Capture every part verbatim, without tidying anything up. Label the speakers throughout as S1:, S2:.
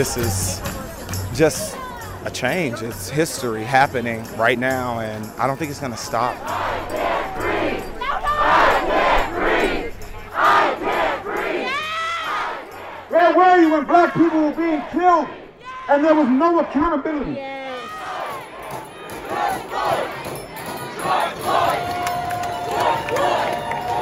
S1: this is just a change. It's history happening right now, and I don't think it's going to stop.
S2: I can't breathe. I can't breathe. I can't breathe.
S3: Where were you when black people were being killed and there was no accountability?
S2: Yes. George Floyd. George Floyd. George Floyd.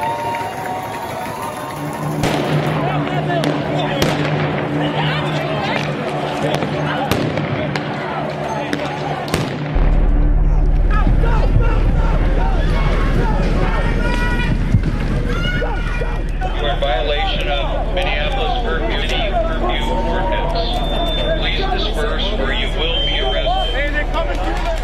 S4: In violation of Minneapolis curfew, curfew ordinance. Please disperse or you will be arrested. Hey, they're coming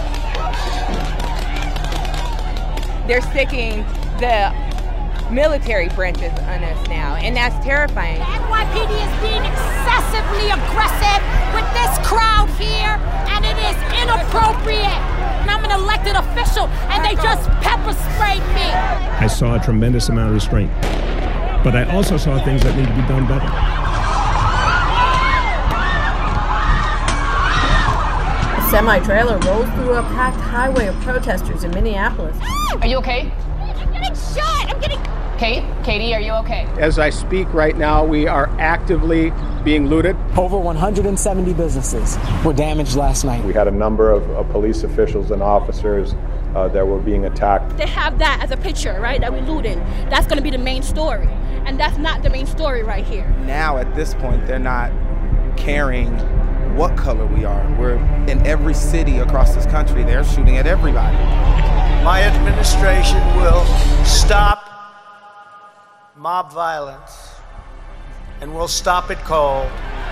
S4: through.
S5: They're sticking the military branches on us now, and that's terrifying.
S6: The N Y P D is being excessively aggressive with this crowd here, and it is inappropriate. And I'm an elected official, and they just pepper sprayed me.
S7: I saw a tremendous amount of restraint. But I also saw things that need to be done better.
S8: A semi-trailer rolls through a packed highway of protesters in Minneapolis.
S9: Are you okay?
S6: I'm getting shot! I'm getting...
S9: Kate? Katie, are you okay?
S10: As I speak right now, we are actively being looted.
S11: Over one hundred seventy businesses were damaged last night.
S12: We had a number of, of police officials and officers uh, that were being attacked.
S13: They have that as a picture, right, that we looted. That's going to be the main story. And that's not the main story right here.
S1: Now, at this point, they're not caring what color we are. We're in every city across this country. They're shooting at everybody.
S14: My administration will stop mob violence, and we'll stop it cold.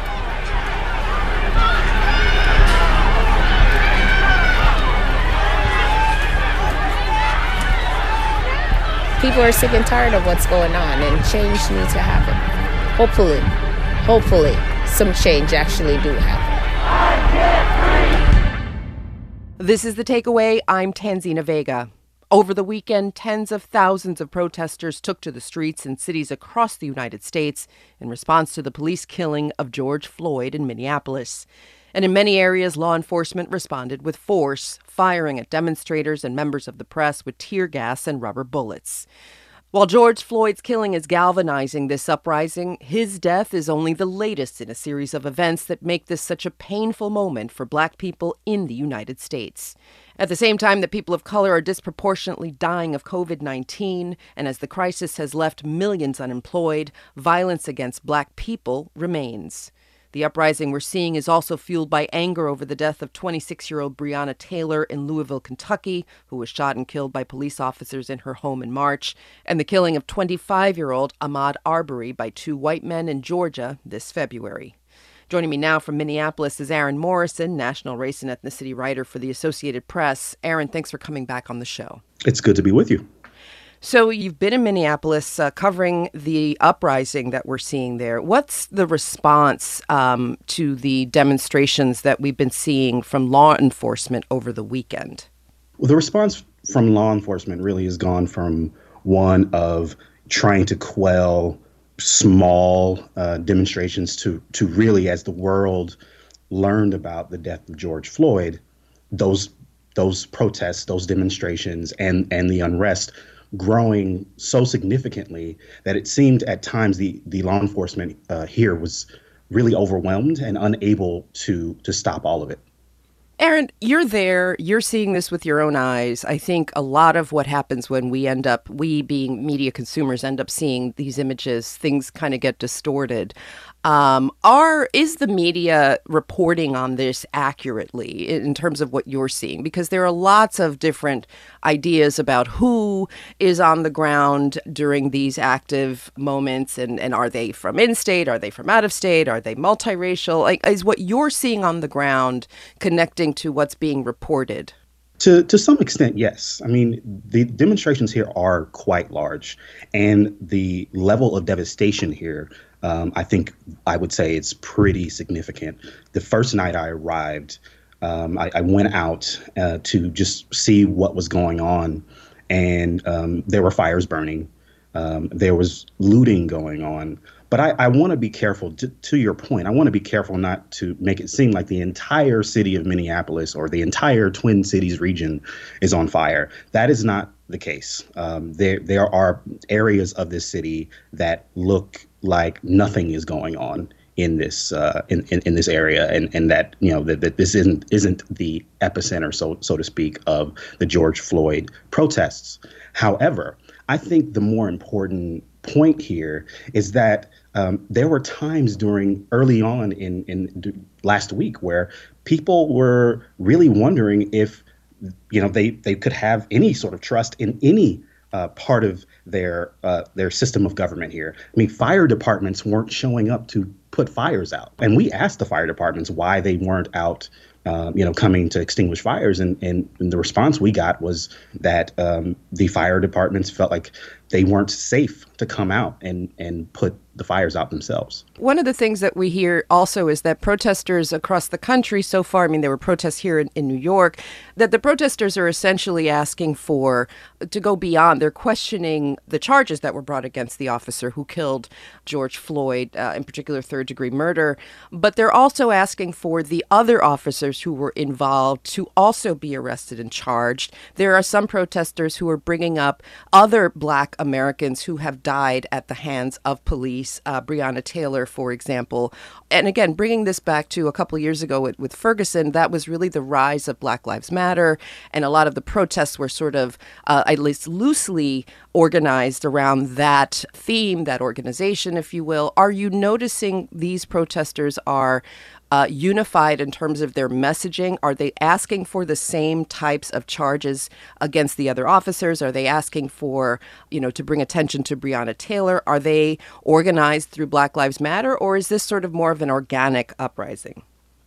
S15: People are sick and tired of what's going on, and change needs to happen. Hopefully, hopefully, some change actually do happen.
S2: I can't breathe.
S16: This is The Takeaway. I'm Tanzina Vega. Over the weekend, tens of thousands of protesters took to the streets in cities across the United States in response to the police killing of George Floyd in Minneapolis. And in many areas, law enforcement responded with force, firing at demonstrators and members of the press with tear gas and rubber bullets. While George Floyd's killing is galvanizing this uprising, his death is only the latest in a series of events that make this such a painful moment for Black people in the United States. At the same time that people of color are disproportionately dying of covid nineteen, and as the crisis has left millions unemployed, violence against Black people remains. The uprising we're seeing is also fueled by anger over the death of twenty-six-year-old Breonna Taylor in Louisville, Kentucky, who was shot and killed by police officers in her home in March, and the killing of twenty-five-year-old Ahmaud Arbery by two white men in Georgia this February. Joining me now from Minneapolis is Aaron Morrison, national race and ethnicity writer for the Associated Press. Aaron, thanks for coming back on the show.
S17: It's good to be with you.
S16: So you've been in Minneapolis uh, covering the uprising that we're seeing there. What's the response um, to the demonstrations that we've been seeing from law enforcement over the weekend?
S17: Well, the response from law enforcement really has gone from one of trying to quell small uh, demonstrations to to really, as the world learned about the death of George Floyd, those those protests, those demonstrations, and and the unrest growing so significantly that it seemed at times the the law enforcement uh, here was really overwhelmed and unable to to stop all of it.
S16: Aaron, you're there. You're seeing this with your own eyes. I think a lot of what happens when we end up, we being media consumers, end up seeing these images, things kind of get distorted. Um, are is the media reporting on this accurately in terms of what you're seeing? Because there are lots of different ideas about who is on the ground during these active moments, and, and are they from in-state? Are they from out of state? Are they multiracial? Like, is what you're seeing on the ground connecting to what's being reported?
S17: To to some extent, yes. I mean, the demonstrations here are quite large, and the level of devastation here, um, I think I would say it's pretty significant. The first night I arrived, um, I, I went out uh, to just see what was going on, and um, there were fires burning. Um, there was looting going on, But I, I want to be careful, to, to your point, I want to be careful not to make it seem like the entire city of Minneapolis or the entire Twin Cities region is on fire. That is not the case. Um, there, there are areas of this city that look like nothing is going on in this uh, in, in, in this area, and, and that, you know, that, that this isn't isn't the epicenter, so so to speak, of the George Floyd protests. However, I think the more important point here is that um, there were times during early on in, in d- last week where people were really wondering if, you know, they, they could have any sort of trust in any uh, part of their uh, their system of government here. I mean, fire departments weren't showing up to put fires out. And we asked the fire departments why they weren't out, um, you know, coming to extinguish fires. And, and, and the response we got was that um, the fire departments felt like they weren't safe to come out and, and put the fires out themselves.
S16: One of the things that we hear also is that protesters across the country so far, I mean, there were protests here in, in New York, that the protesters are essentially asking for, to go beyond. They're questioning the charges that were brought against the officer who killed George Floyd, uh, in particular third degree murder. But they're also asking for the other officers who were involved to also be arrested and charged. There are some protesters who are bringing up other Black Americans who have died at the hands of police. Uh, Breonna Taylor, for example. And again, bringing this back to a couple of years ago with, with Ferguson, that was really the rise of Black Lives Matter. And a lot of the protests were sort of, uh, at least loosely organized around that theme, that organization, if you will. Are you noticing these protesters are Uh, unified in terms of their messaging? Are they asking for the same types of charges against the other officers? Are they asking for, you know, to bring attention to Breonna Taylor? Are they organized through Black Lives Matter, or is this sort of more of an organic uprising?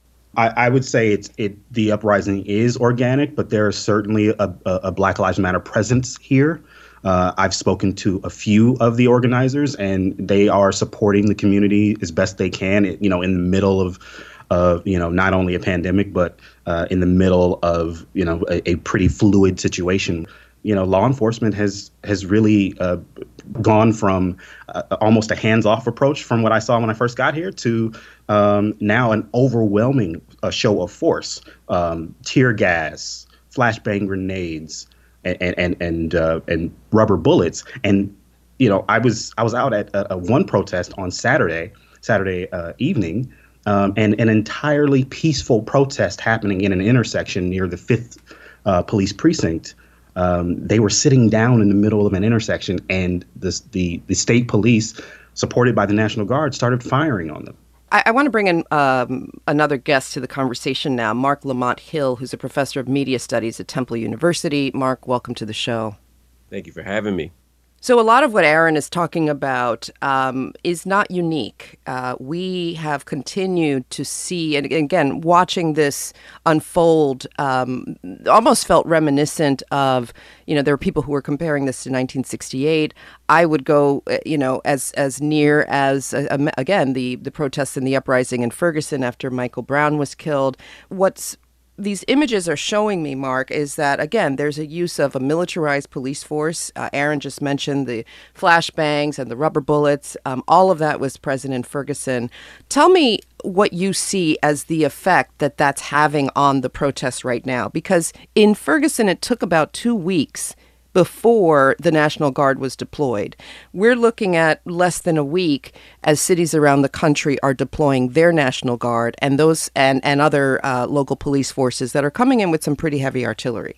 S17: I, I would say it's it. The uprising is organic, but there is certainly a, a, a Black Lives Matter presence here. Uh, I've spoken to a few of the organizers, and they are supporting the community as best they can, you know, in the middle of, of you know, not only a pandemic, but uh, in the middle of, you know, a, a pretty fluid situation. You know, law enforcement has has really uh, gone from uh, almost a hands-off approach from what I saw when I first got here to um, now an overwhelming uh, show of force, um, tear gas, flashbang grenades, and and and uh, and rubber bullets. And you know, I was I was out at a, a one protest on Saturday Saturday uh, evening, um, and an entirely peaceful protest happening in an intersection near the fifth uh, Police Precinct. Um, they were sitting down in the middle of an intersection, and the the the state police, supported by the National Guard, started firing on them.
S16: I, I want to bring in um, another guest to the conversation now, Mark Lamont Hill, who's a professor of media studies at Temple University. Mark, welcome to the show.
S18: Thank you for having me.
S16: So a lot of what Aaron is talking about um, is not unique. Uh, we have continued to see, and again, watching this unfold, um, almost felt reminiscent of, you know, there were people who were comparing this to nineteen sixty-eight. I would go, you know, as as near as, uh, again, the, the protests and the uprising in Ferguson after Michael Brown was killed. What's these images are showing me, Mark, is that, again, there's a use of a militarized police force. Uh, Aaron just mentioned the flashbangs and the rubber bullets. Um, all of that was present in Ferguson. Tell me what you see as the effect that that's having on the protests right now. Because in Ferguson, it took about two weeks before the National Guard was deployed. We're looking at less than a week as cities around the country are deploying their National Guard and those and, and other uh, local police forces that are coming in with some pretty heavy artillery.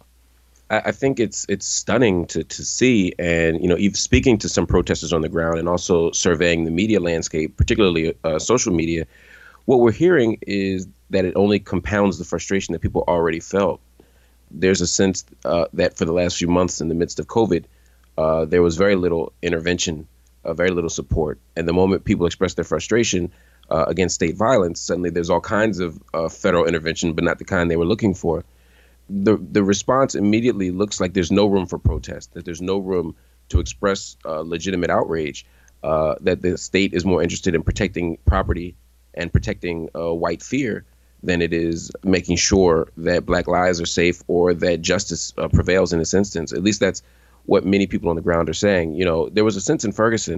S18: I think it's it's stunning to to see, and you know, even speaking to some protesters on the ground and also surveying the media landscape, particularly uh, social media, what we're hearing is that it only compounds the frustration that people already felt. There's a sense uh, that for the last few months in the midst of COVID, uh, there was very little intervention, uh, very little support. And the moment people express their frustration uh, against state violence, suddenly there's all kinds of uh, federal intervention, but not the kind they were looking for. The the response immediately looks like there's no room for protest, that there's no room to express uh, legitimate outrage, uh, that the state is more interested in protecting property and protecting uh, white fear than it is making sure that Black lives are safe or that justice uh, prevails in this instance. At least that's what many people on the ground are saying. You know, there was a sense in Ferguson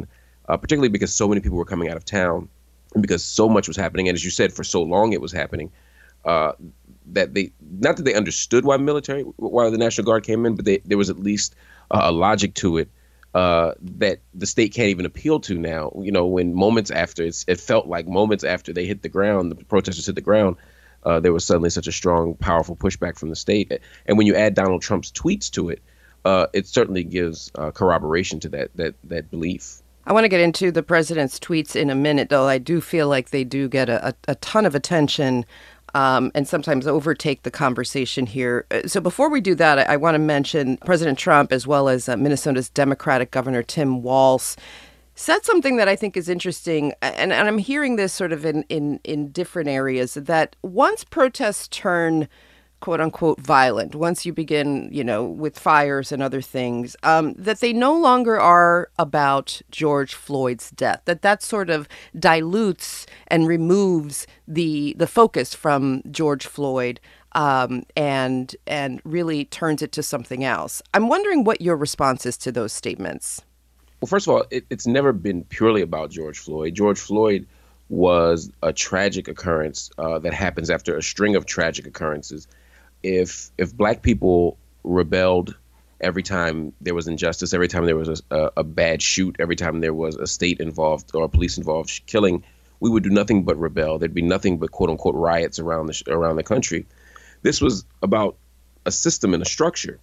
S18: uh, particularly because so many people were coming out of town and because so much was happening. And as you said, for so long it was happening, uh, that they, not that they understood why military, why the National Guard came in, but they, there was at least uh, a logic to it uh, that the state can't even appeal to now. You know, when moments after, it's, it felt like moments after they hit the ground, the protesters hit the ground, uh, there was suddenly such a strong, powerful pushback from the state. And when you add Donald Trump's tweets to it, uh, it certainly gives uh, corroboration to that that that belief.
S16: I want to get into the president's tweets in a minute, though I do feel like they do get a, a, a ton of attention um, and sometimes overtake the conversation here. So before we do that, I, I want to mention President Trump, as well as uh, Minnesota's Democratic Governor Tim Walz, said something that I think is interesting, and, and I'm hearing this sort of in, in, in different areas, that once protests turn quote unquote violent, once you begin, you know, with fires and other things, um, that they no longer are about George Floyd's death, that that sort of dilutes and removes the the focus from George Floyd um, and and really turns it to something else. I'm wondering what your response is to those statements.
S18: Well, first of all, it, it's never been purely about George Floyd. George Floyd was a tragic occurrence uh, that happens after a string of tragic occurrences. If if black people rebelled every time there was injustice, every time there was a, a, a bad shoot, every time there was a state involved or a police involved killing, we would do nothing but rebel. There'd be nothing but quote unquote riots around the around the country. This was about a system and a structure.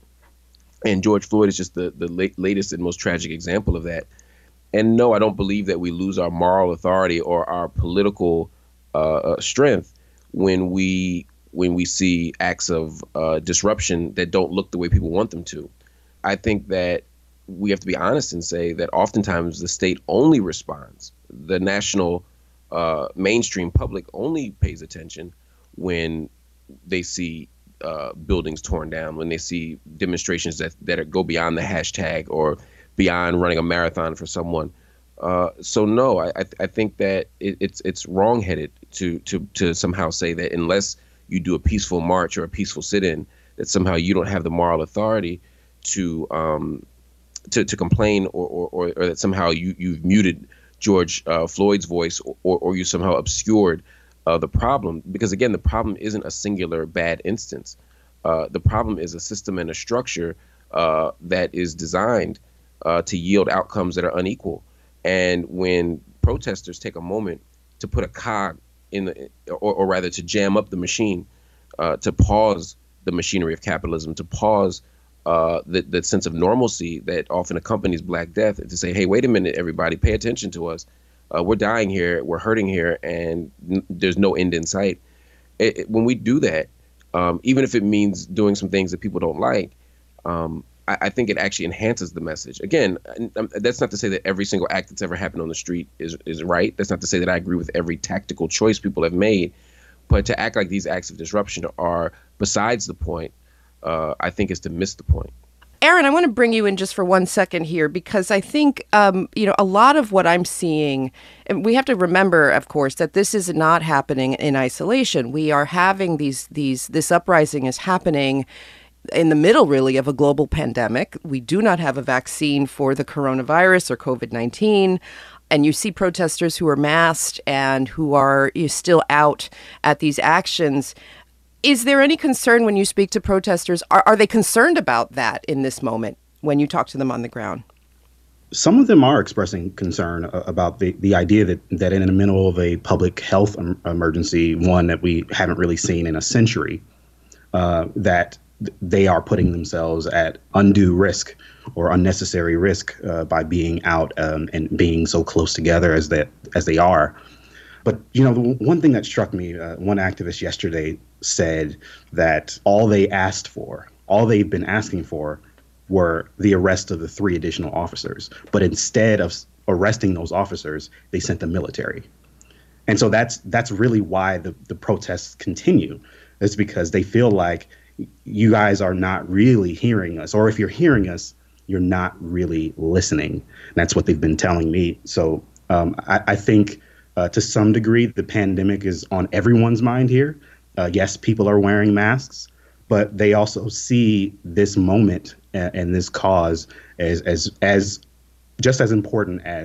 S18: And George Floyd is just the, the late, latest and most tragic example of that. And no, I don't believe that we lose our moral authority or our political uh, strength when we when we see acts of uh, disruption that don't look the way people want them to. I think that we have to be honest and say that oftentimes the state only responds. The national uh, mainstream public only pays attention when they see uh, buildings torn down, when they see demonstrations that, that are, go beyond the hashtag or beyond running a marathon for someone. Uh, so no, I, I, I think that it, it's it's wrongheaded to to to somehow say that unless you do a peaceful march or a peaceful sit-in, that somehow you don't have the moral authority to um, to, to complain or, or, or, or that somehow you, you've muted George uh, Floyd's voice or, or you somehow obscured uh, the problem. Because, again, the problem isn't a singular bad instance. Uh, the problem is a system and a structure uh, that is designed uh, to yield outcomes that are unequal. And when protesters take a moment to put a cog in the, or, or rather to jam up the machine, uh, to pause the machinery of capitalism, to pause uh, the, the sense of normalcy that often accompanies Black death, and to say, hey, wait a minute, everybody, pay attention to us. Uh, we're dying here, we're hurting here, and n- there's no end in sight. It, it, when we do that, um, even if it means doing some things that people don't like, um, I, I think it actually enhances the message. Again, that's not to say that every single act that's ever happened on the street is, is right. That's not to say that I agree with every tactical choice people have made. But to act like these acts of disruption are besides the point, uh, I think is to miss the point.
S16: Aaron, I want to bring you in just for one second here, because I think, um, you know, a lot of what I'm seeing, and we have to remember, of course, that this is not happening in isolation. We are having these, these, this uprising is happening in the middle, really, of a global pandemic. We do not have a vaccine for the coronavirus or COVID nineteen. And you see protesters who are masked and who are you know, still out at these actions. Is there any concern when you speak to protesters? Are, are they concerned about that in this moment when you talk to them on the ground?
S17: Some of them are expressing concern about the, the idea that, that in the middle of a public health emergency, one that we haven't really seen in a century, uh, that they are putting themselves at undue risk or unnecessary risk uh, by being out um, and being so close together as that as they are. But, you know, the one thing that struck me, uh, one activist yesterday said that all they asked for, all they've been asking for were the arrest of the three additional officers. But instead of arresting those officers, they sent the military. And so that's that's really why the, the protests continue. It's because they feel like you guys are not really hearing us, or if you're hearing us, you're not really listening. And that's what they've been telling me. So um, I, I think uh, to some degree, the pandemic is on everyone's mind here. Uh, yes, people are wearing masks, but they also see this moment and, and this cause as as as just as important as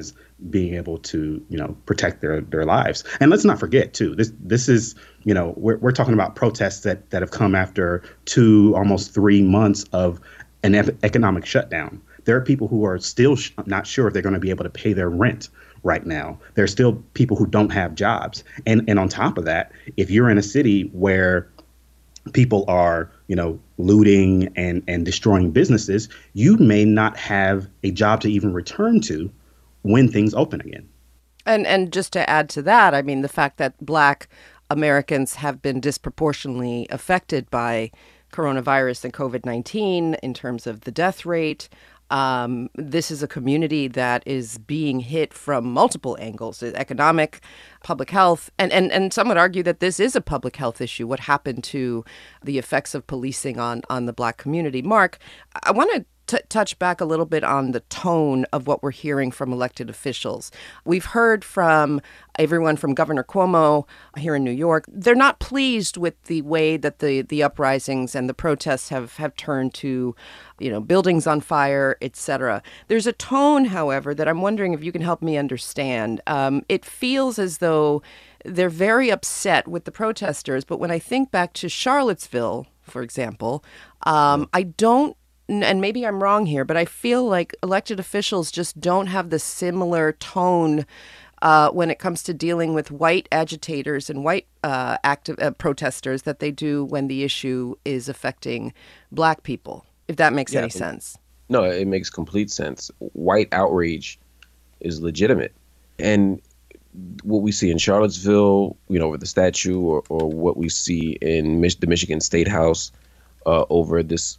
S17: being able to, you know, protect their, their lives. And let's not forget, too, this this is, you know, we're, we're talking about protests that, that have come after two, almost three months of an ep- economic shutdown. There are people who are still sh- not sure if they're going to be able to pay their rent right now. There are still people who don't have jobs. And and on top of that, if you're in a city where people are, you know, looting and, and destroying businesses, you may not have a job to even return to when things open again.
S16: And and just to add to that, I mean, the fact that Black Americans have been disproportionately affected by coronavirus and COVID nineteen in terms of the death rate. Um, this is a community that is being hit from multiple angles, economic, public health, and, and, and some would argue that this is a public health issue, what happened to the effects of policing on, on the Black community. Mark, I want to T- touch back a little bit on the tone of what we're hearing from elected officials. We've heard from everyone from Governor Cuomo here in New York. They're not pleased with the way that the, the uprisings and the protests have, have turned to, you know, buildings on fire, et cetera. There's a tone, however, that I'm wondering if you can help me understand. Um, it feels as though they're very upset with the protesters. But when I think back to Charlottesville, for example, um, I don't and maybe I'm wrong here, but I feel like elected officials just don't have the similar tone uh, when it comes to dealing with white agitators and white uh, active uh, protesters that they do when the issue is affecting Black people, if that makes
S18: yeah,
S16: any sense.
S18: No, it makes complete sense. White outrage is legitimate. And what we see in Charlottesville, you know, with the statue, or, or what we see in Mich- the Michigan State House uh, over this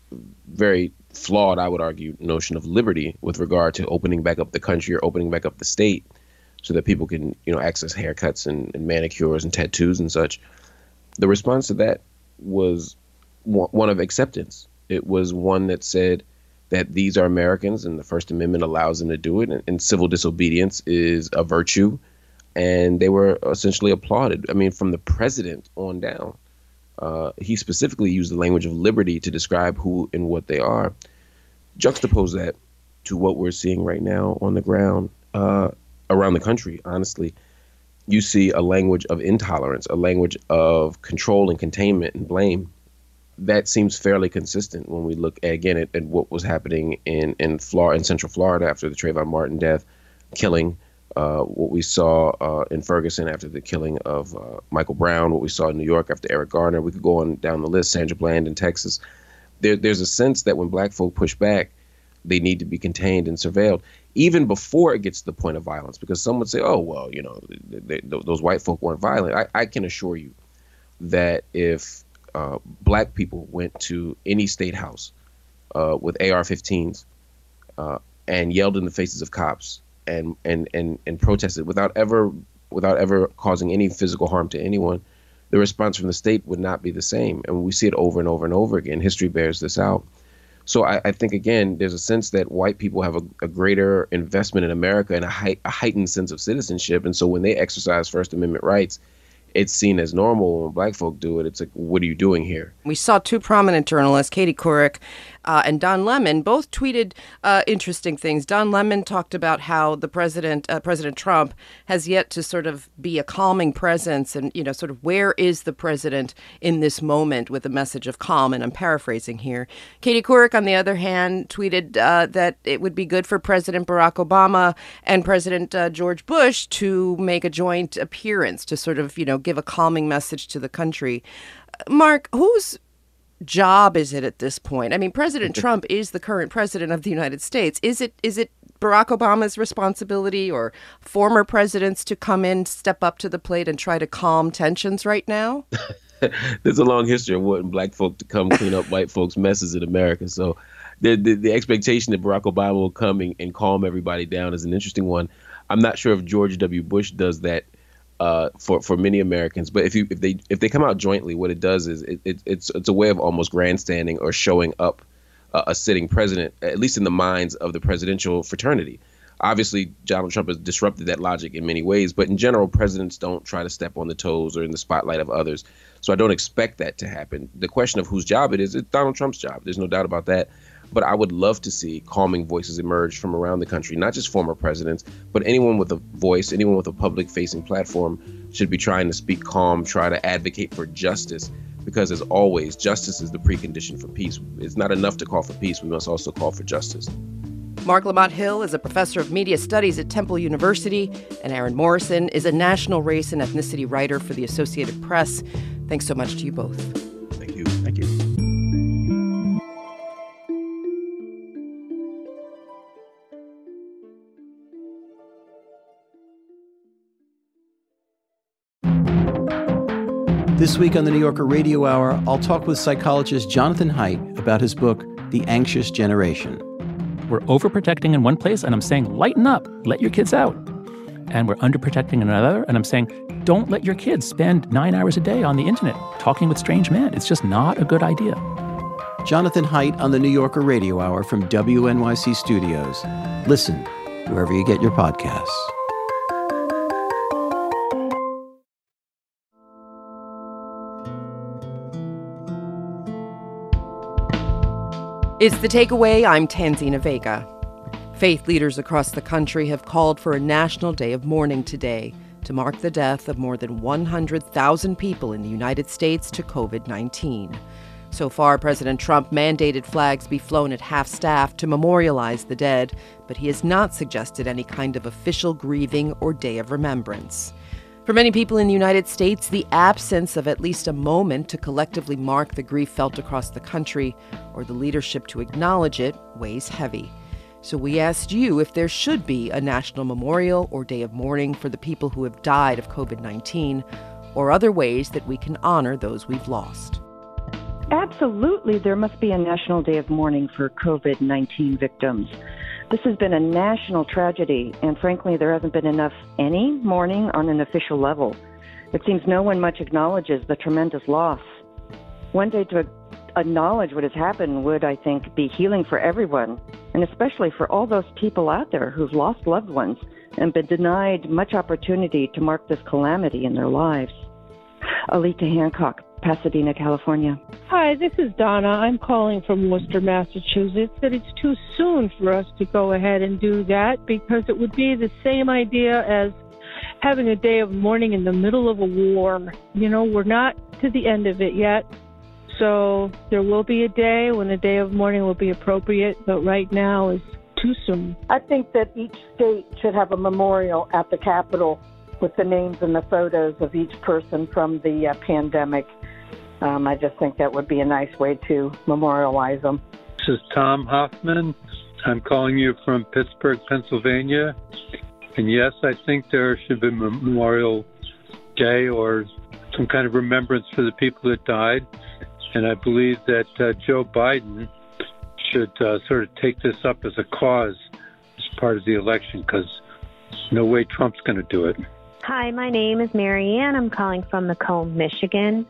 S18: very flawed, I would argue, notion of liberty with regard to opening back up the country or opening back up the state so that people can, you know, access haircuts and, and manicures and tattoos and such. The response to that was one of acceptance. It was one that said that these are Americans and the First Amendment allows them to do it, and, and civil disobedience is a virtue. And they were essentially applauded. I mean, from the president on down. Uh, he specifically used the language of liberty to describe who and what they are. Juxtapose that to what we're seeing right now on the ground uh, around the country, honestly. You see a language of intolerance, a language of control and containment and blame. That seems fairly consistent when we look, at, again, at, at what was happening in, in, Florida, in Central Florida after the Trayvon Martin death, killing. Uh, what we saw uh, in Ferguson after the killing of uh, Michael Brown, what we saw in New York after Eric Garner. We could go on down the list, Sandra Bland in Texas. There, there's a sense that when Black folk push back, they need to be contained and surveilled, even before it gets to the point of violence. Because some would say, oh, well, you know, they, they, those white folk weren't violent. I, I can assure you that if uh, Black people went to any state house uh, with A R fifteens uh, and yelled in the faces of cops, And, and and and protested without ever without ever causing any physical harm to anyone, the response from the state would not be the same. And we see it over and over and over again. History bears this out. So I, I think, again, there's a sense that white people have a, a greater investment in America and a, hei- a heightened sense of citizenship. And so when they exercise First Amendment rights, it's seen as normal. When Black folk do it, it's like, what are you doing here?
S16: We saw two prominent journalists, Katie Couric uh, and Don Lemon, both tweeted uh, interesting things. Don Lemon talked about how the president, uh, President Trump, has yet to sort of be a calming presence, and, you know, sort of where is the president in this moment with a message of calm, and I'm paraphrasing here. Katie Couric, on the other hand, tweeted uh, that it would be good for President Barack Obama and President uh, George Bush to make a joint appearance to sort of, you know, give a calming message to the country. Mark, whose job is it at this point? I mean, President Trump is the current president of the United States. Is it is it Barack Obama's responsibility or former presidents to come in, step up to the plate and try to calm tensions right now?
S18: There's a long history of wanting Black folk to come clean up white folks' messes in America. So the, the, the expectation that Barack Obama will come and, and calm everybody down is an interesting one. I'm not sure if George W. Bush does that Uh, for for many Americans, but if you if they if they come out jointly, what it does is it, it it's it's a way of almost grandstanding or showing up uh, a sitting president, at least in the minds of the presidential fraternity. Obviously, Donald Trump has disrupted that logic in many ways, but in general, presidents don't try to step on the toes or in the spotlight of others. So I don't expect that to happen. The question of whose job it is, it's Donald Trump's job. There's no doubt about that. But I would love to see calming voices emerge from around the country, not just former presidents, but anyone with a voice, anyone with a public-facing platform should be trying to speak calm, try to advocate for justice, because as always, justice is the precondition for peace. It's not enough to call for peace. We must also call for justice.
S16: Marc Lamont Hill is a professor of media studies at Temple University, and Aaron Morrison is a national race and ethnicity writer for the Associated Press. Thanks so much to you both.
S18: Thank you.
S17: Thank you.
S19: This week on the New Yorker Radio Hour, I'll talk with psychologist Jonathan Haidt about his book, The Anxious Generation.
S20: We're overprotecting in one place, and I'm saying, lighten up, let your kids out. And we're underprotecting in another, and I'm saying, don't let your kids spend nine hours a day on the internet talking with strange men. It's just not a good idea.
S19: Jonathan Haidt on the New Yorker Radio Hour from W N Y C Studios. Listen wherever you get your podcasts.
S16: It's The Takeaway. I'm Tanzina Vega. Faith leaders across the country have called for a national day of mourning today to mark the death of more than one hundred thousand people in the United States to covid nineteen. So far, President Trump mandated flags be flown at half-staff to memorialize the dead, but he has not suggested any kind of official grieving or day of remembrance. For many people in the United States, the absence of at least a moment to collectively mark the grief felt across the country, or the leadership to acknowledge it, weighs heavy. So we asked you if there should be a national memorial or day of mourning for the people who have died of covid nineteen, or other ways that we can honor those we've lost.
S21: Absolutely, there must be a national day of mourning for covid nineteen victims. This has been a national tragedy, and frankly, there hasn't been enough any mourning on an official level. It seems no one much acknowledges the tremendous loss. One day to acknowledge what has happened would, I think, be healing for everyone, and especially for all those people out there who've lost loved ones and been denied much opportunity to mark this calamity in their lives. Alita Hancock, Pasadena, California.
S22: Hi, this is Donna. I'm calling from Worcester, Massachusetts, that it's too soon for us to go ahead and do that because it would be the same idea as having a day of mourning in the middle of a war. You know, we're not to the end of it yet, so there will be a day when a day of mourning will be appropriate, but right now is too soon.
S23: I think that each state should have a memorial at the Capitol with the names and the photos of each person from the uh, pandemic. Um, I just think that would be a nice way to memorialize them.
S24: This is Tom Hoffman. I'm calling you from Pittsburgh, Pennsylvania. And yes, I think there should be a Memorial Day or some kind of remembrance for the people that died. And I believe that uh, Joe Biden should uh, sort of take this up as a cause as part of the election, because no way Trump's going to do it.
S25: Hi, my name is Mary Ann. I'm calling from Macomb, Michigan.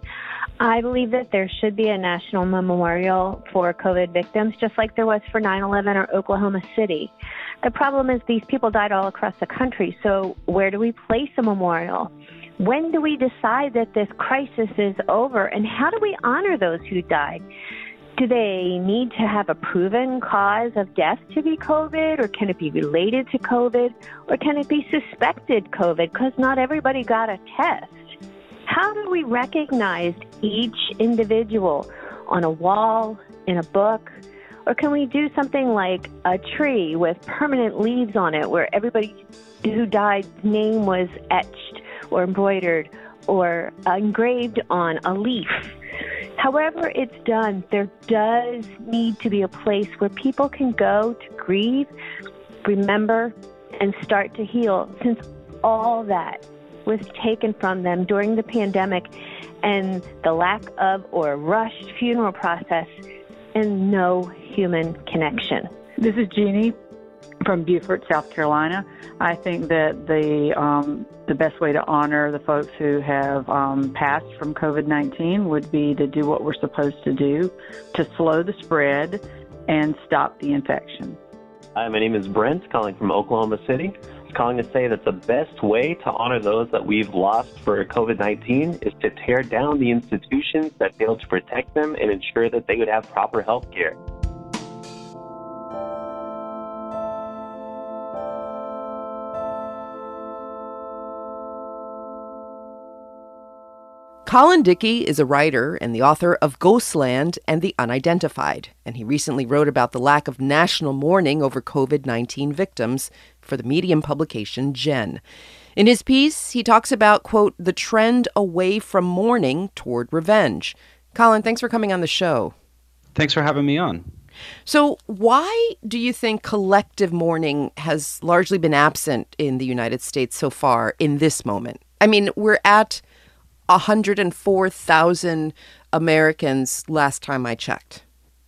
S25: I believe that there should be a national memorial for COVID victims, just like there was for nine eleven or Oklahoma City. The problem is these people died all across the country, so where do we place a memorial? When do we decide that this crisis is over, and how do we honor those who died? Do they need to have a proven cause of death to be COVID, or can it be related to COVID, or can it be suspected COVID, because not everybody got a test? How do we recognize each individual on a wall, in a book, or can we do something like a tree with permanent leaves on it where everybody who died's name was etched or embroidered or engraved on a leaf? However it's done, there does need to be a place where people can go to grieve, remember, and start to heal, since all that was taken from them during the pandemic and the lack of or rushed funeral process and no human connection.
S26: This is Jeannie from Beaufort, South Carolina. I think that the um, the best way to honor the folks who have um, passed from COVID nineteen would be to do what we're supposed to do to slow the spread and stop the infection.
S27: Hi, my name is Brent, calling from Oklahoma City. I'm calling to say that the best way to honor those that we've lost for COVID nineteen is to tear down the institutions that failed to protect them and ensure that they would have proper health care.
S16: Colin Dickey is a writer and the author of Ghostland and the Unidentified, and he recently wrote about the lack of national mourning over covid nineteen victims for the Medium publication Jen. In his piece, he talks about, quote, the trend away from mourning toward revenge. Colin, thanks for coming on the show.
S3: Thanks for having me on.
S16: So why do you think collective mourning has largely been absent in the United States so far in this moment? I mean, we're at one hundred four thousand Americans last time I checked.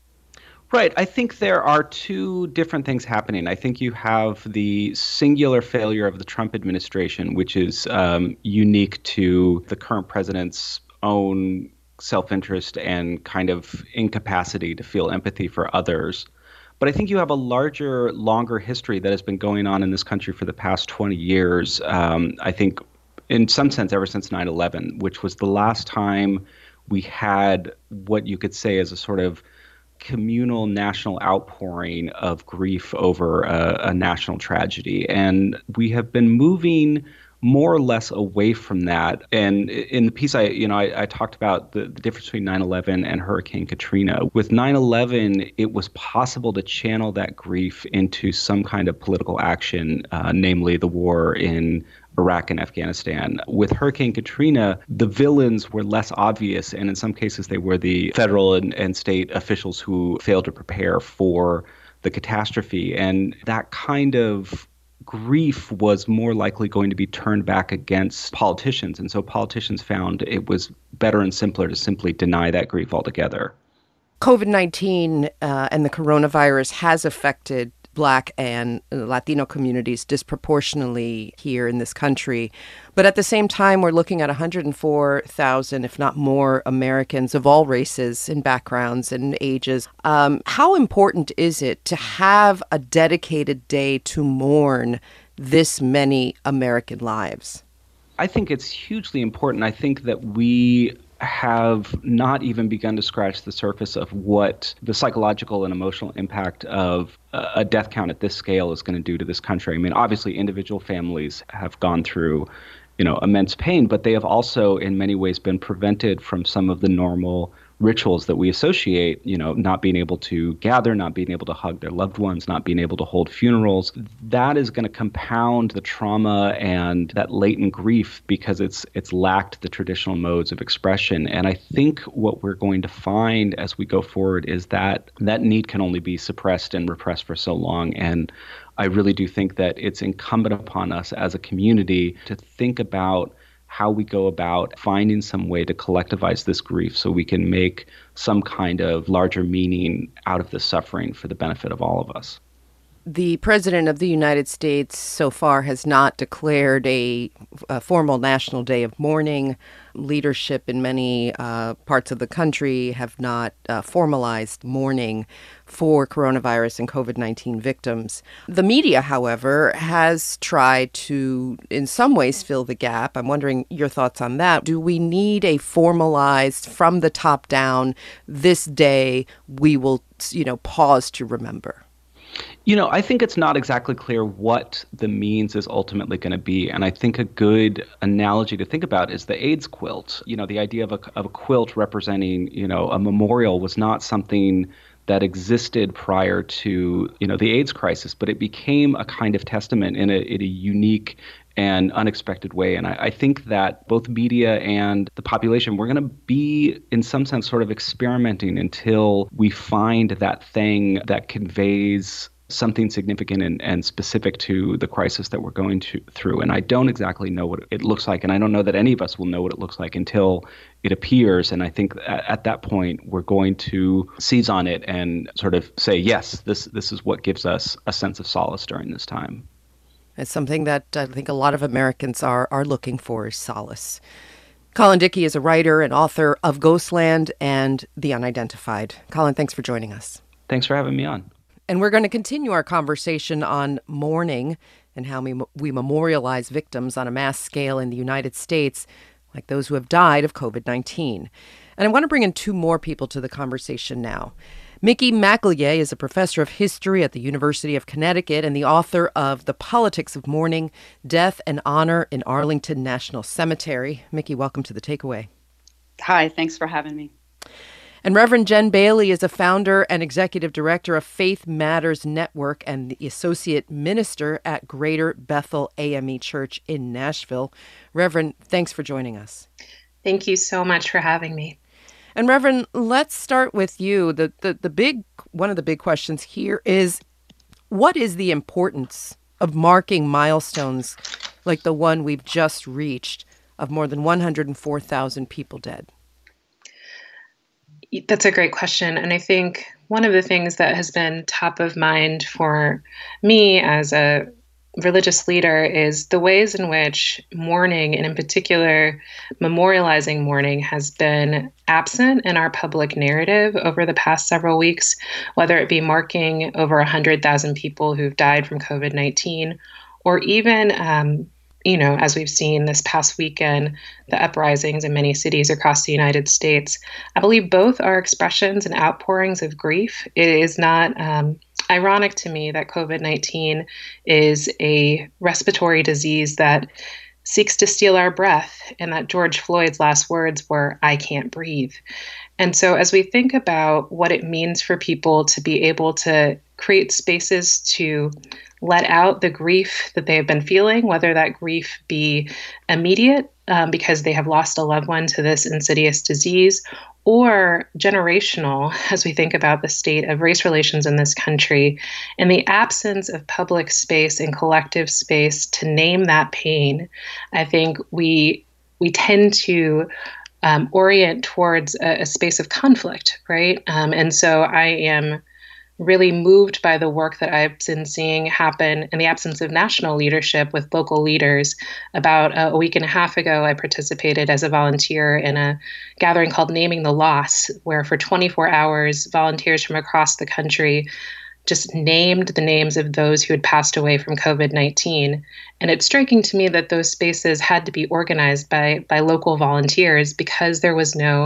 S3: Right. I think there are two different things happening. I think you have the singular failure of the Trump administration, which is um, unique to the current president's own self-interest and kind of incapacity to feel empathy for others. But I think you have a larger, longer history that has been going on in this country for the past twenty years. Um, I think in some sense ever since nine eleven, which was the last time we had what you could say is a sort of communal national outpouring of grief over a, a national tragedy. And we have been moving more or less away from that. And in the piece, I, you know, I, I talked about the, the difference between nine eleven and Hurricane Katrina. With nine eleven, it was possible to channel that grief into some kind of political action, uh, namely the war in Iraq and Afghanistan. With Hurricane Katrina, the villains were less obvious, and in some cases they were the federal and, and state officials who failed to prepare for the catastrophe. And that kind of grief was more likely going to be turned back against politicians. And so politicians found it was better and simpler to simply deny that grief altogether.
S16: covid nineteen uh, and the coronavirus has affected Black and Latino communities disproportionately here in this country. But at the same time, we're looking at one hundred four thousand, if not more, Americans of all races and backgrounds and ages. Um, how important is it to have a dedicated day to mourn this many American lives?
S3: I think it's hugely important. I think that we have not even begun to scratch the surface of what the psychological and emotional impact of a death count at this scale is going to do to this country. I mean, obviously, individual families have gone through, you know, immense pain, but they have also in many ways been prevented from some of the normal rituals that we associate, you know, not being able to gather, not being able to hug their loved ones, not being able to hold funerals. That is going to compound the trauma and that latent grief because it's it's lacked the traditional modes of expression. And I think what we're going to find as we go forward is that that need can only be suppressed and repressed for so long. And I really do think that it's incumbent upon us as a community to think about how we go about finding some way to collectivize this grief so we can make some kind of larger meaning out of the suffering for the benefit of all of us.
S16: The President of the United States so far has not declared a, a formal national day of mourning. Leadership in many uh, parts of the country have not uh, formalized mourning for coronavirus and covid nineteen victims. The media, however, has tried to, in some ways, fill the gap. I'm wondering your thoughts on that. Do we need a formalized, from the top down, this day we will, you know, pause to remember?
S3: You know, I think it's not exactly clear what the means is ultimately going to be. And I think a good analogy to think about is the AIDS quilt. You know, the idea of a, of a quilt representing, you know, a memorial was not something that existed prior to, you know, the AIDS crisis, but it became a kind of testament in a, in a unique and unexpected way. And I, I think that both media and the population, we're going to be, in some sense, sort of experimenting until we find that thing that conveys something significant and, and specific to the crisis that we're going to, through. And I don't exactly know what it looks like. And I don't know that any of us will know what it looks like until it appears. And I think at, at that point, we're going to seize on it and sort of say, yes, this this is what gives us a sense of solace during this time.
S16: It's something that I think a lot of Americans are are looking for, is solace. Colin Dickey is a writer and author of Ghostland and The Unidentified. Colin, thanks for joining us.
S3: Thanks for having me on.
S16: And we're going to continue our conversation on mourning and how we, we memorialize victims on a mass scale in the United States, like those who have died of covid nineteen. And I want to bring in two more people to the conversation now. Mickey McElligay is a professor of history at the University of Connecticut and the author of The Politics of Mourning, Death and Honor in Arlington National Cemetery. Mickey, welcome to The Takeaway.
S4: Hi, thanks for having me.
S16: And Reverend Jen Bailey is a founder and executive director of Faith Matters Network and the associate minister at Greater Bethel A M E Church in Nashville. Reverend, thanks for joining us.
S5: Thank you so much for having me.
S16: And Reverend, let's start with you. The, the, the big, one of the big questions here is, what is the importance of marking milestones like the one we've just reached of more than one hundred four thousand people dead?
S5: That's a great question. And I think one of the things that has been top of mind for me as a religious leader is the ways in which mourning, and in particular memorializing mourning, has been absent in our public narrative over the past several weeks, whether it be marking over one hundred thousand people who've died from COVID nineteen, or even um, you know, as we've seen this past weekend, the uprisings in many cities across the United States. I believe both are expressions and outpourings of grief. It is not um, ironic to me that COVID nineteen is a respiratory disease that seeks to steal our breath, and that George Floyd's last words were, "I can't breathe." And so as we think about what it means for people to be able to create spaces to let out the grief that they have been feeling, whether that grief be immediate um, because they have lost a loved one to this insidious disease, or generational, as we think about the state of race relations in this country, and the absence of public space and collective space to name that pain. I think we we tend to um, orient towards a, a space of conflict, right? Um, and so I am really moved by the work that I've been seeing happen in the absence of national leadership with local leaders. About a week and a half ago, I participated as a volunteer in a gathering called Naming the Loss, where for twenty-four hours, volunteers from across the country just named the names of those who had passed away from COVID nineteen. And it's striking to me that those spaces had to be organized by, by local volunteers because there was no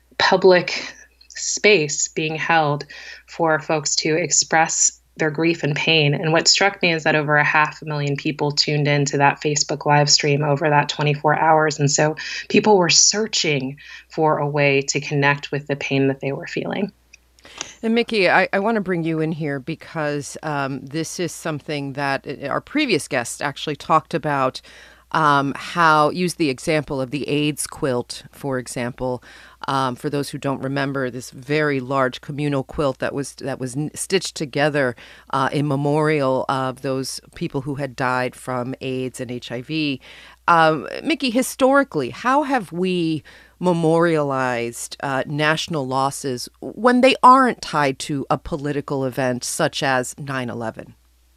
S5: public space being held for folks to express their grief and pain. And what struck me is that over a half a million people tuned into that Facebook live stream over that twenty-four hours. And so people were searching for a way to connect with the pain that they were feeling.
S16: And Mickey, I, I want to bring you in here because um, this is something that our previous guest actually talked about. Um, how, use the example of the AIDS quilt, for example. Um, for those who don't remember, this very large communal quilt that was that was stitched together uh, in memorial of those people who had died from AIDS and H I V. Um, Mickey, historically, how have we memorialized uh, national losses when they aren't tied to a political event such as nine eleven?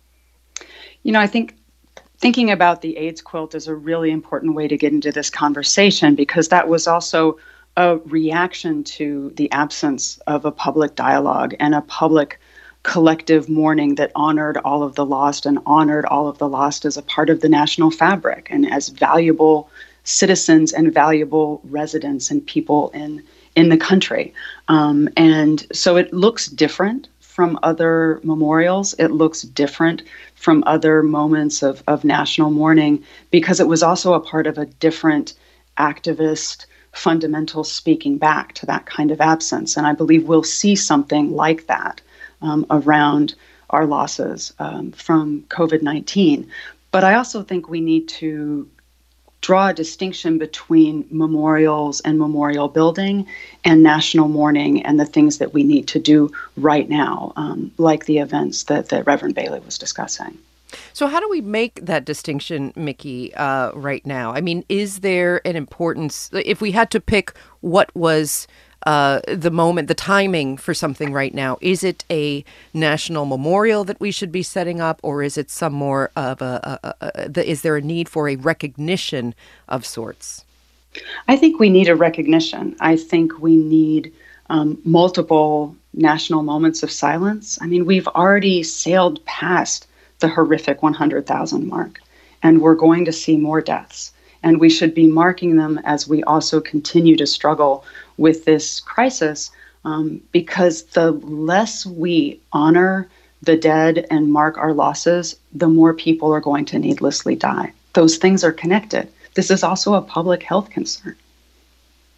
S4: You know, I think thinking about the AIDS quilt is a really important way to get into this conversation, because that was also a reaction to the absence of a public dialogue and a public collective mourning that honored all of the lost and honored all of the lost as a part of the national fabric and as valuable citizens and valuable residents and people in, in the country. Um, and so it looks different from other memorials. It looks different from other moments of, of national mourning because it was also a part of a different activist fundamental speaking back to that kind of absence. And I believe we'll see something like that um, around our losses um, from COVID nineteen. But I also think we need to draw a distinction between memorials and memorial building and national mourning and the things that we need to do right now, um, like the events that, that Reverend Bailey was discussing.
S16: So how do we make that distinction, Mickey, uh, right now? I mean, is there an importance, if we had to pick what was uh, the moment, the timing for something right now, is it a national memorial that we should be setting up, or is it some more of a, a, a, a is there a need for a recognition of sorts?
S4: I think we need a recognition. I think we need um, multiple national moments of silence. I mean, we've already sailed past the horrific one hundred thousand mark, and we're going to see more deaths. And we should be marking them as we also continue to struggle with this crisis, um, because the less we honor the dead and mark our losses, the more people are going to needlessly die. Those things are connected. This is also a public health concern.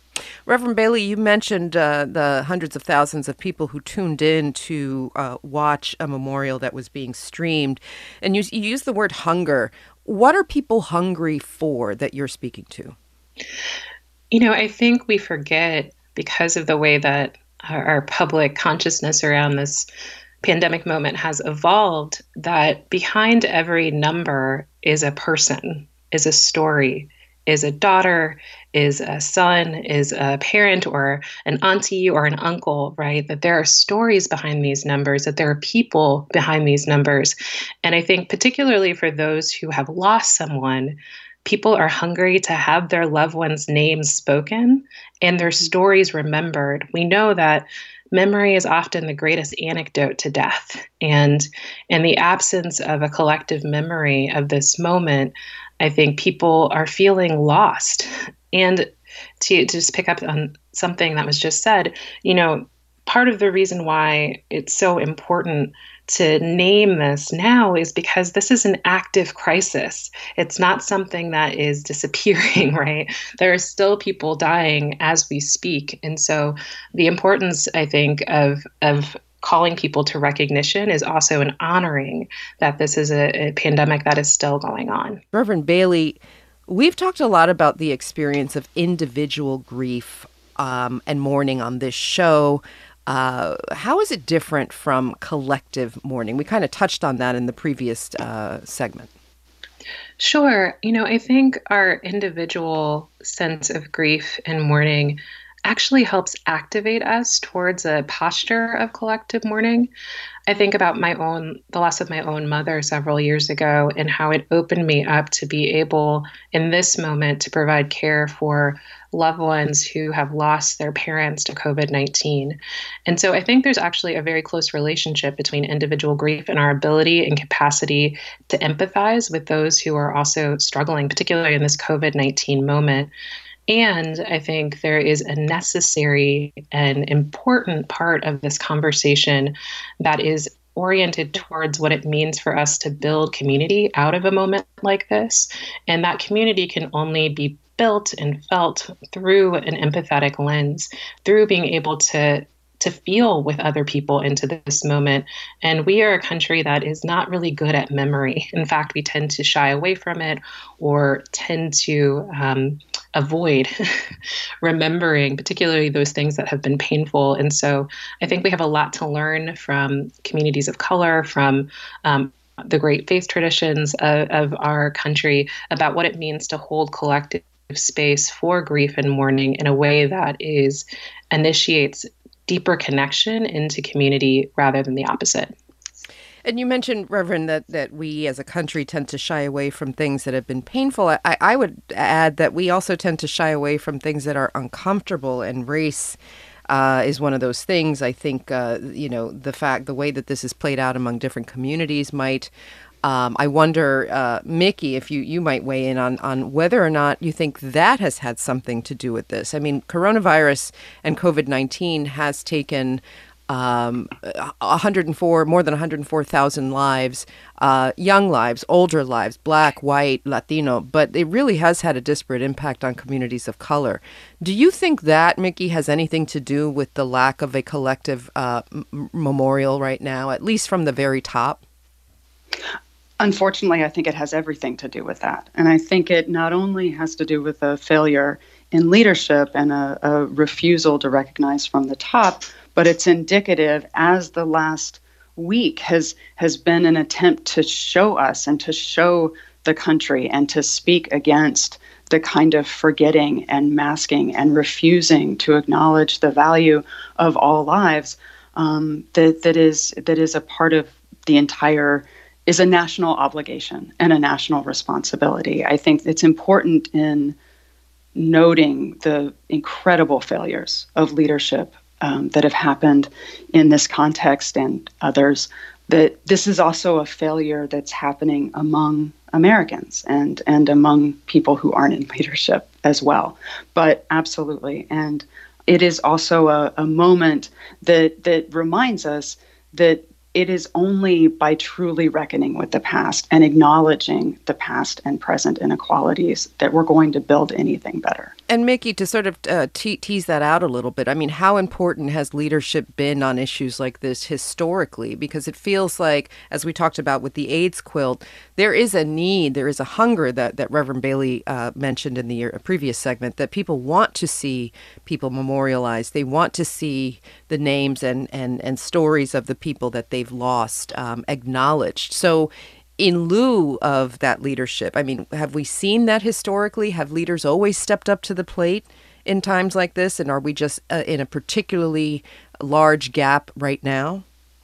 S16: Reverend Bailey, you mentioned uh, the hundreds of thousands of people who tuned in to uh, watch a memorial that was being streamed, and you, you used the word hunger. What are people hungry for that you're speaking to?
S5: You know, I think we forget, because of the way that our, our public consciousness around this pandemic moment has evolved, that behind every number is a person, is a story, is a daughter, is a son, is a parent or an auntie or an uncle, right? That there are stories behind these numbers, that there are people behind these numbers. And I think particularly for those who have lost someone, people are hungry to have their loved ones' names spoken and their stories remembered. We know that memory is often the greatest antidote to death. And in the absence of a collective memory of this moment, I think people are feeling lost. And to, to just pick up on something that was just said, you know, part of the reason why it's so important to name this now is because this is an active crisis. It's not something that is disappearing, right? There are still people dying as we speak. And so the importance, I think, of of calling people to recognition is also an honoring that this is a, a pandemic that is still going on.
S16: Reverend Bailey, we've talked a lot about the experience of individual grief um, and mourning on this show. Uh, how is it different from collective mourning? We kind of touched on that in the previous uh, segment.
S5: Sure. You know, I think our individual sense of grief and mourning actually helps activate us towards a posture of collective mourning. I think about my own, the loss of my own mother several years ago and how it opened me up to be able in this moment to provide care for loved ones who have lost their parents to COVID nineteen. And so I think there's actually a very close relationship between individual grief and our ability and capacity to empathize with those who are also struggling, particularly in this COVID nineteen moment. And I think there is a necessary and important part of this conversation that is oriented towards what it means for us to build community out of a moment like this. And that community can only be built and felt through an empathetic lens, through being able to to feel with other people into this moment. And we are a country that is not really good at memory. In fact, we tend to shy away from it or tend to um, avoid remembering, particularly those things that have been painful. And so I think we have a lot to learn from communities of color, from um, the great faith traditions of, of our country about what it means to hold collective space for grief and mourning in a way that is initiates deeper connection into community rather than the opposite.
S16: And you mentioned, Reverend, that, that we as a country tend to shy away from things that have been painful. I, I would add that we also tend to shy away from things that are uncomfortable, and race uh, is one of those things. I think, uh, you know, the fact, the way that this is played out among different communities might Um, I wonder, uh, Mickey, if you, you might weigh in on, on whether or not you think that has had something to do with this. I mean, coronavirus and COVID nineteen has taken um, one hundred four, more than one hundred four thousand lives, uh, young lives, older lives, Black, white, Latino, but it really has had a disparate impact on communities of color. Do you think that, Mickey, has anything to do with the lack of a collective uh, m- memorial right now, at least from the very top?
S4: Unfortunately, I think it has everything to do with that. And I think it not only has to do with a failure in leadership and a, a refusal to recognize from the top, but it's indicative, as the last week has has been an attempt to show us and to show the country and to speak against the kind of forgetting and masking and refusing to acknowledge the value of all lives um, that that is that is a part of the entire is a national obligation and a national responsibility. I think it's important in noting the incredible failures of leadership um, that have happened in this context and others, that this is also a failure that's happening among Americans and, and among people who aren't in leadership as well. But absolutely. And it is also a, a moment that that reminds us that it is only by truly reckoning with the past and acknowledging the past and present inequalities that we're going to build anything better.
S16: And Mickey, to sort of uh, te- tease that out a little bit, I mean, how important has leadership been on issues like this historically? Because it feels like, as we talked about with the AIDS quilt, there is a need, there is a hunger that, that Reverend Bailey uh, mentioned in the uh, previous segment, that people want to see people memorialized. They want to see the names and, and, and stories of the people that they've lost um, acknowledged. So in lieu of that leadership, I mean, have we seen that historically? Have leaders always stepped up to the plate in times like this? And are we just uh, in a particularly large gap right now?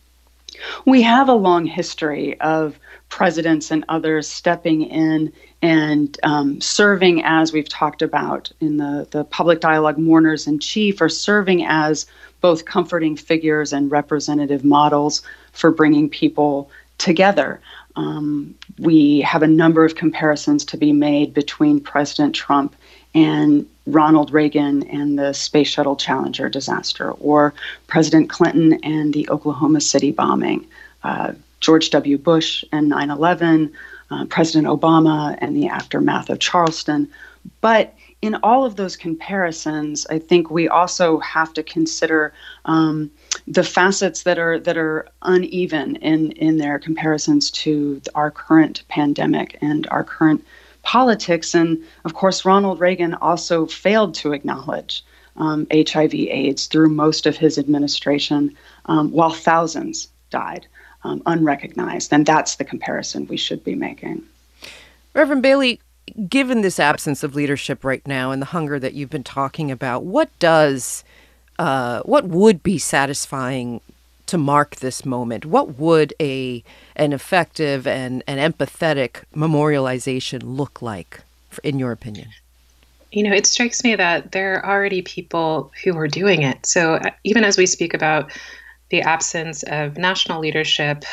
S4: We have a long history of presidents and others stepping in and um, serving as, we've talked about in the, the public dialogue, mourners in chief, or serving as both comforting figures and representative models for bringing people together. Um, we have a number of comparisons to be made between President Trump and Ronald Reagan and the Space Shuttle Challenger disaster, or President Clinton and the Oklahoma City bombing, uh, George W. Bush and nine eleven, uh, President Obama and the aftermath of Charleston. But in all of those comparisons, I think we also have to consider um, the facets that are that are uneven in, in their comparisons to our current pandemic and our current politics. And of course, Ronald Reagan also failed to acknowledge um, H I V AIDS through most of his administration, um, while thousands died um, unrecognized. And that's the comparison we should be making.
S16: Reverend Bailey, given this absence of leadership right now and the hunger that you've been talking about, what does, uh, what would be satisfying to mark this moment? What would a an effective and an empathetic memorialization look like, in your opinion?
S5: You know, it strikes me that there are already people who are doing it. So uh, even as we speak about the absence of national leadership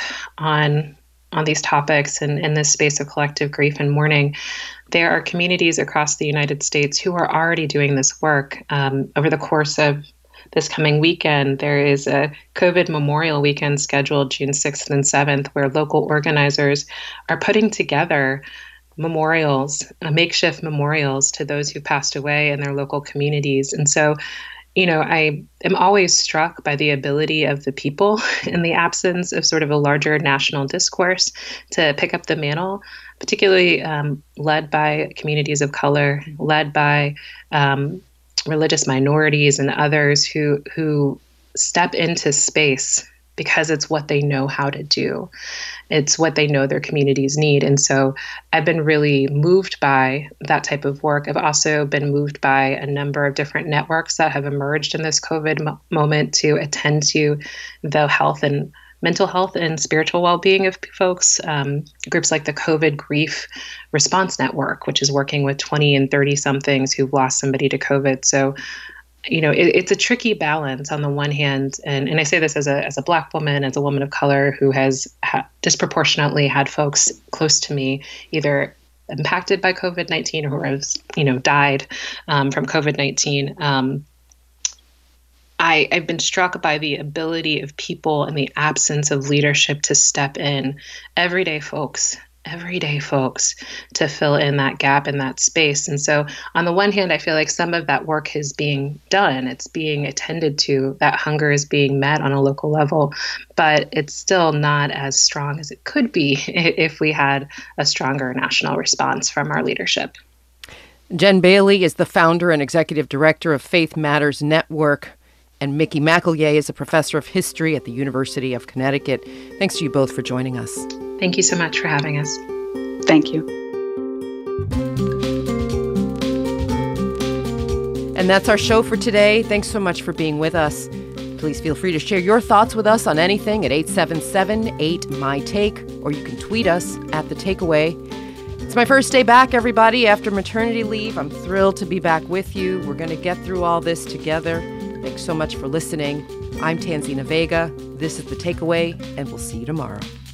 S5: on on these topics and in this space of collective grief and mourning, there are communities across the United States who are already doing this work. Um, over the course of this coming weekend, there is a COVID Memorial Weekend scheduled June sixth and seventh, where local organizers are putting together memorials, uh, makeshift memorials to those who passed away in their local communities. And so, you know, I am always struck by the ability of the people in the absence of sort of a larger national discourse to pick up the mantle, particularly um, led by communities of color, led by um, religious minorities and others who who step into space because it's what they know how to do. It's what they know their communities need. And so I've been really moved by that type of work. I've also been moved by a number of different networks that have emerged in this COVID mo- moment to attend to the health and mental health and spiritual well-being of folks. Um, groups like the COVID Grief Response Network, which is working with twenty and thirty somethings who've lost somebody to COVID. So, you know, it, it's a tricky balance on the one hand. And, and I say this as a as a Black woman, as a woman of color who has ha- disproportionately had folks close to me either impacted by COVID nineteen or has, you know, died um, from COVID nineteen. Um, I, I've been struck by the ability of people in the absence of leadership to step in, everyday folks, everyday folks, to fill in that gap in that space. And so on the one hand, I feel like some of that work is being done. It's being attended to. That hunger is being met on a local level, but it's still not as strong as it could be if we had a stronger national response from our leadership.
S16: Jen Bailey is the founder and executive director of Faith Matters Network, and Mickey McElhier is a professor of history at the University of Connecticut. Thanks to you both for joining us.
S5: Thank you so much for having us.
S4: Thank you.
S16: And that's our show for today. Thanks so much for being with us. Please feel free to share your thoughts with us on anything at eight seven seven, eight, M Y, TAKE, or you can tweet us at The Takeaway. It's my first day back, everybody, after maternity leave. I'm thrilled to be back with you. We're going to get through all this together. Thanks so much for listening. I'm Tanzina Vega. This is The Takeaway, and we'll see you tomorrow.